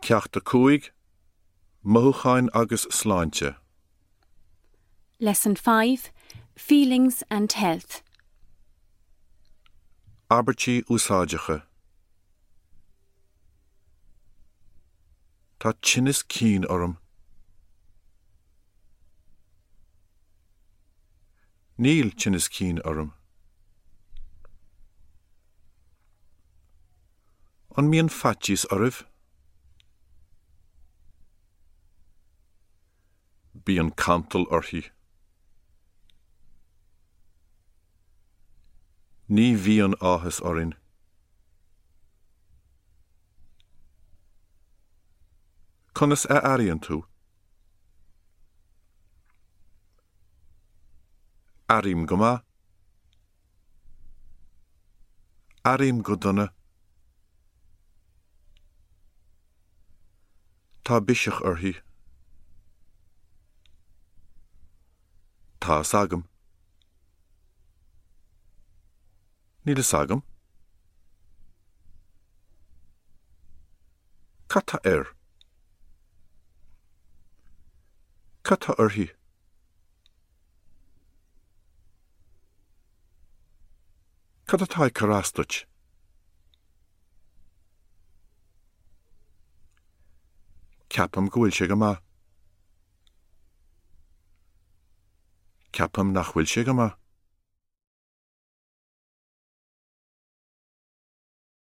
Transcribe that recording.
Ceachta cúig, Mothúchain agus sláinte. Lesson 5, Feelings and Health. Abertí úsáideacha. Tá tinnis cín orm. Níl tinnis cín orm. An mian fatís oribh. Bí an cantal orthaí. Ní bhí an áthas orin. Conas aíonn tú. Arim go maith. Arim go dona. Tá biseach orthaí. Tá sagam. Níl sagam. Cata Cata orthaí. Cata tá carastach. Ceapam go bhfuil sé go maith. Ceapam nach bhfuil sé go maith.